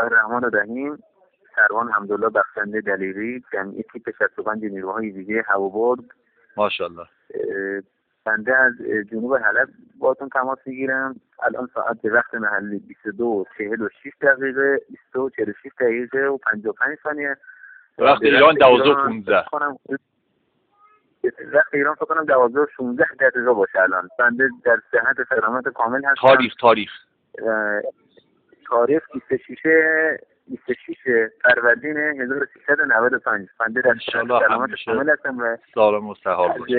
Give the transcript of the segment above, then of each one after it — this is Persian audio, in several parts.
الرحمن الرحیم. سروان حمدالله بخشنده دلیری، جمعی تیپ 65 نیروهای ویژه هوابرد. ماشاءالله. بنده از جنوب حلب باهاتون تماس میگیرم. الان ساعت به وقت محلی 22:46 دقیقه 22:46 دقیقه و 55 ثانیه. وقت ایران 12:15. وقت ایران فکر کنم 12:16 دقیقه باشه. الان بنده در صحت سلامت کامل هستم. تاریخ 26 فروردین 1395. بنده در سلامت کامل هستم و سالم و صحال باشه.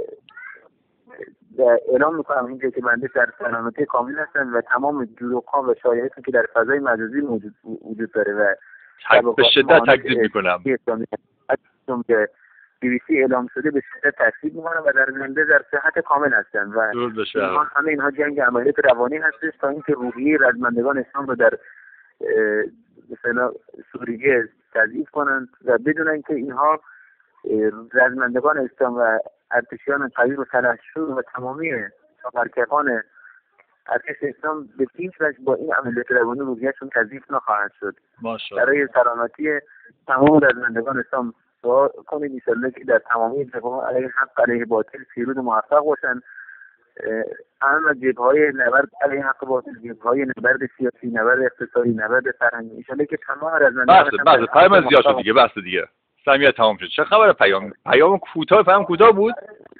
اعلام میکنم اینجا که بنده در سلامتی کامل هستم و تمام دروغ‌ها و شایعاتی که در فضای مجازی وجود داره و به شدت تکذیب میکنم. که BBC اعلام شده به شدت تکذیب میکنم و در زنده در صحت کامل هستم و همه اینها جنگ عملیات روانی هستش تا اینکه روحیه رزمندگان اسلام رو در مثلا سوریه تضعیف کنند و بدون اینکه اینها رزمندگان اسلام و ارتشیان قوی و سلحشور و تمامی مرکبان ارتش اسلام به هیچ وجه با این عملیات روانی روحیه‌شون تضعیف نخواهد شد. برای سلامتی تمام رزمندگان اسلام دعا کنید انشالله که در تمامی جبهه‌ها علیه حق علیه باطل پیروز و موفق باشن. اما جبهه‌های نبرد علیه حق باطل، جبهه‌های نبرد سیاسی، نبرد اقتصادی، نبرد فرهنگی، انشالله که تمام رزمندگان بس پیام زیاد شد دیگه. بس دیگه سمیت تمام شد. چه خبره؟ پیام کوتاه بود.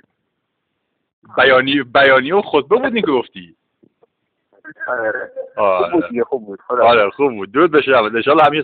بیانیه و خطبه بود دیگه گفتی. خوب بود. خوب بود. درود بشه. ان شاء الله